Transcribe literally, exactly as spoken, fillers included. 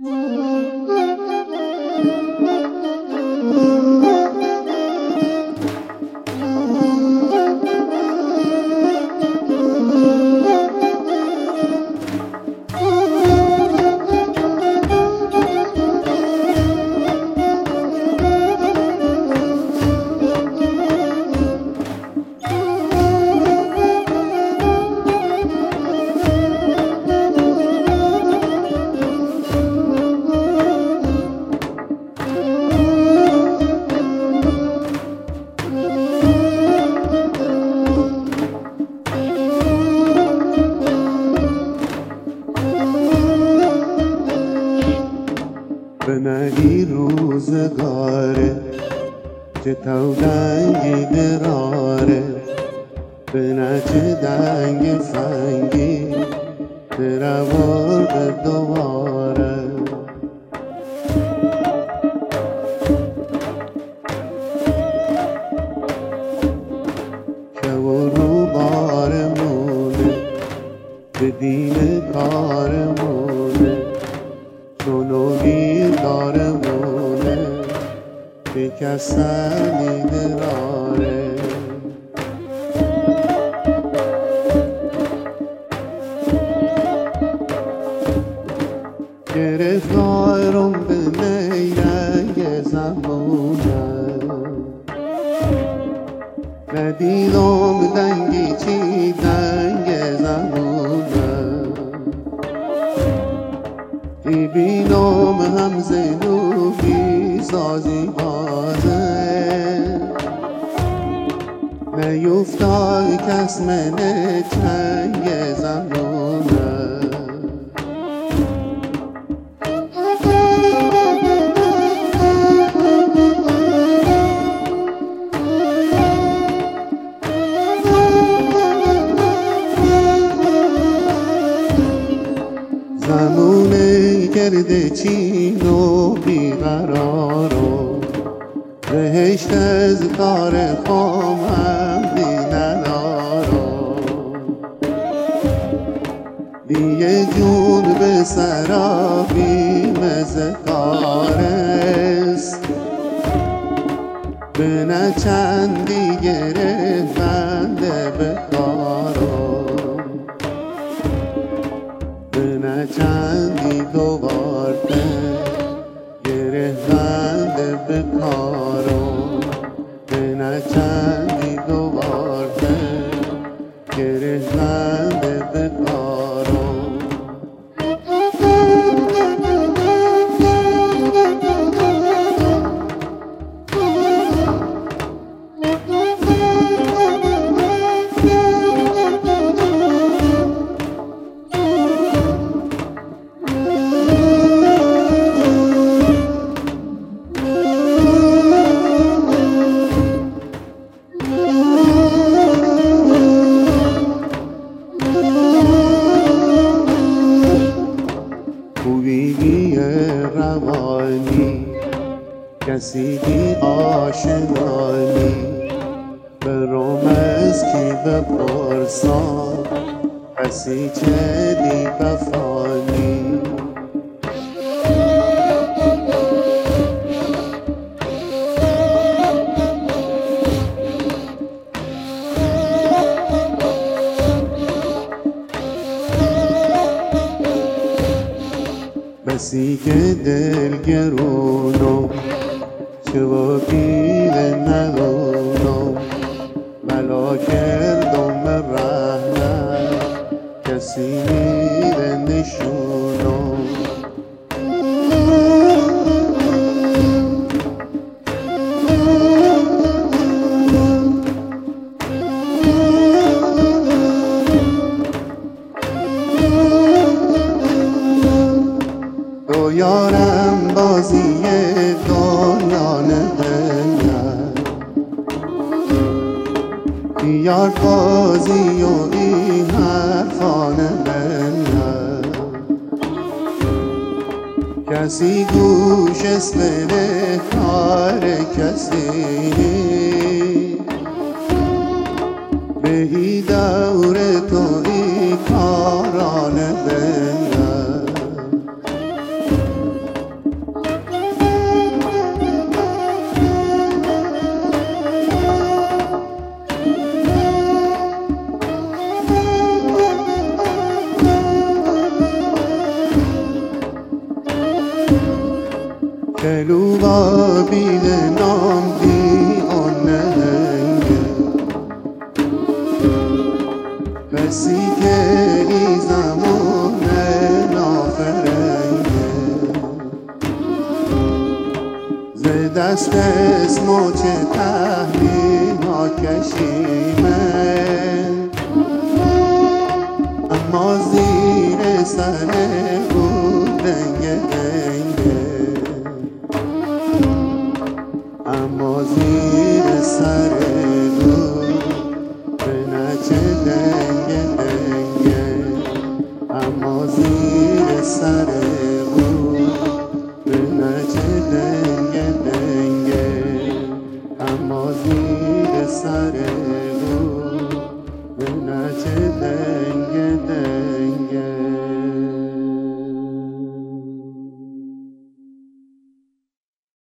بنهی روزگاره چه تو دنگی دراره بنه چه دنگ فنگی درورد دوباره شب و رو بارمونه به دین کارمونه چونوگی دارمونه شکستنی دراره گرفتارم به نیرنگ زمونه ندیدم دنگی چی دنگ زمونه بینام هم زنوبی سازی بازه نیفتاد کس منه چنگ زمونه زمونه کرده چین و بیقرارو بهشت از کار خامم بی ندارو دیگه جون به سرابی مزه کارست به نه چندی گرفته به کارو به چندی دوباره گرفتند به کارو به نه چندی دوباره گرفتند به کارو خوبی روانی کسی بی آشنایی برام از کی بپرسم کسی چه بی وفانی بسی که دلگرونم چه و پیل ندونم ملا کردم رحمت کسی میره نشونم تو یارم بازی دنیا نهنم یار بازی و این حرفان نهنم کسی گوش اسمه کار کسی بهی دور تو ای کاران بنم دلوبا بین نام دی آن نهنگه کسی که ای زمان نافرنگه ز دست اسمو چه تحریم ها کشیمه اما زیر سر بود رنگه